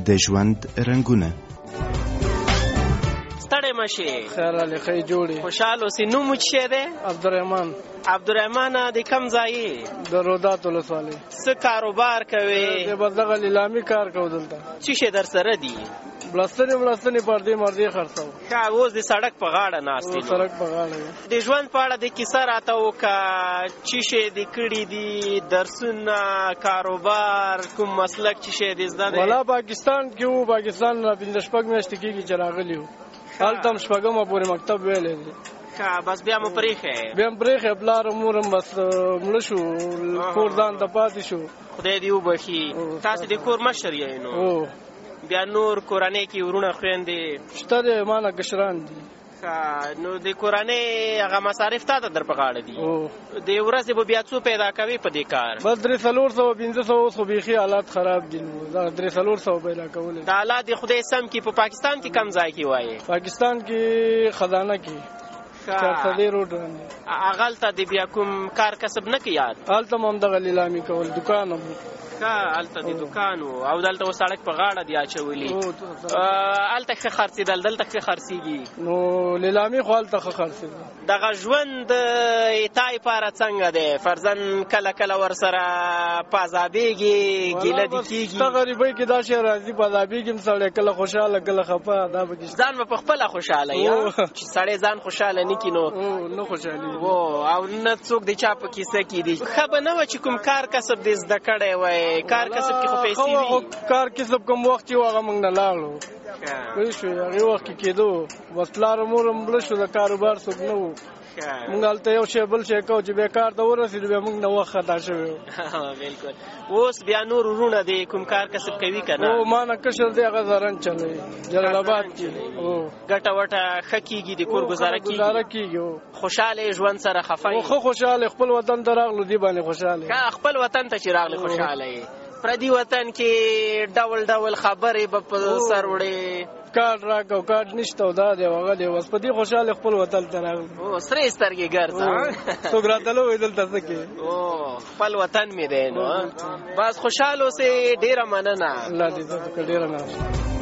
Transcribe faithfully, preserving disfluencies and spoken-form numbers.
د ژوند رنګونه. ستړی مشي خیر علي خی جوړي خوشحال اوسې. نوم مو څه دی؟ عبدالرحمن. عبدالرحمن د کوم ځای یې؟ د رودات ولسوالۍ. څه کاروبار کوې؟ د دغه لیلامي کار کوو دلته. څه شی در سره دي؟ بلستنې بلستنې پردې مردې خرڅوو. ښه، اوس د سړک په غاړه ناست یې. سړک په غاړه. د ژوند په اړه د کیسه راته وکړه. څه شی دې کړي دي؟ درسونه، کاروبار، کوم مسلک څه شی دې زده دی؟ والا پاکستان کې وو. پاکستان را پنځه شپږ میاشتې کېږي چې راغلي وو. هلته هم شپږمه پورې مکتب ویلی دی. ښه، بس بیا مو پرېښی؟ بیا هم پرېښی. پلار مور هم بس مړه شو، کور ځان ته پاتې شو. خدای دې وبخي. تاسې د کور مشر یې نو؟ بیا نور کورنۍ کې ورونه خویندې شته دی؟ ما نه کشران دي. ښه، نو د کورنۍ هغه مصارف تا ته در په غاړه دي؟ د ورځې به بیا څو پیدا کوې په دې کار؟ بس درې څلور سوه پنځه سوه. اوس خو بیخي حالات خراب دي. دغه درې څلور سوه پیدا کولی. د حالات د خدای سم کي. په پاکستان کې کم ځای کې وایې؟ پاکستان کې خزانه کې چارسدې روډ باندې. هغلته د بیا کوم کار کسب نه کې یاد؟ هلته هم دغه لیلامي کول، دکان هم. ښه، هلته د دکان و او دلته اوس سړک په غاړه دي اچولي. هلته ښه خرڅېدل، دلته ښه خرڅېږي؟ نو لیلامي خو هلته ښه خرڅېدل. دغه ژوند تا لپاره څنګه دی؟ فرضاً کله کله ورسره پازابېږي، ګیله دې کېږي؟ ستا غریبۍ کې دا شی راځي، پازابېږي هم سړی، کله خوشحاله کله خفه. دا پکې ځان به په خپله خوشحاله یې چې سړی ځان خوشحاله نه کړي نو نه خوشحالېږي او نه څوک د چا په کیسه کې دي. ښه به نه وه چې کوم کار کسب دې زده کړی وی؟ کار کسب کې خو پیسې وي. کار کسب کوم وخت چې و هغه موږ نه لاړو. پوه شوې؟ هغې وخت کې کېدو بس پلار مور هم مړه شو، د کاروبار څوک نه و. موږ هلته یو شی بل شی کوو چې بیا کار ته ورسېدو بیا موږ نه وخت خطا شوی و. بلکل. اوس بیا نور وروڼه دی کوم کار کسب کوي که نه؟ او ما نه کشر دی، هغه زرن چلوي جلال آباد کې. ګټه وټه ښه کېږي؟ د کور ګزاره کېږي؟ ګزاره کېږي. خوشحاله ژوند سره خفه یې؟ ښه خوشحاله. خپل وطن ته راغلو دې باندې خوشحاله. ښه، خپل وطن ته چې راغلی خوشحاله یې. پردي وطن کې ډول ډول خبرې به په سر وړې. کارډ راکړه، کارډ نشته او دا دی هغه دی. اوس په دې خوشحاله خپل وطن ته راغلو. او سرې سترګې ګرځه. څوک راته نه وایي دلته څه کې. او خپل وطن مې دی نو. بس خوشحاله اوسې. ډېره مننه. الله دې عزت وکړي. ډېره مننه.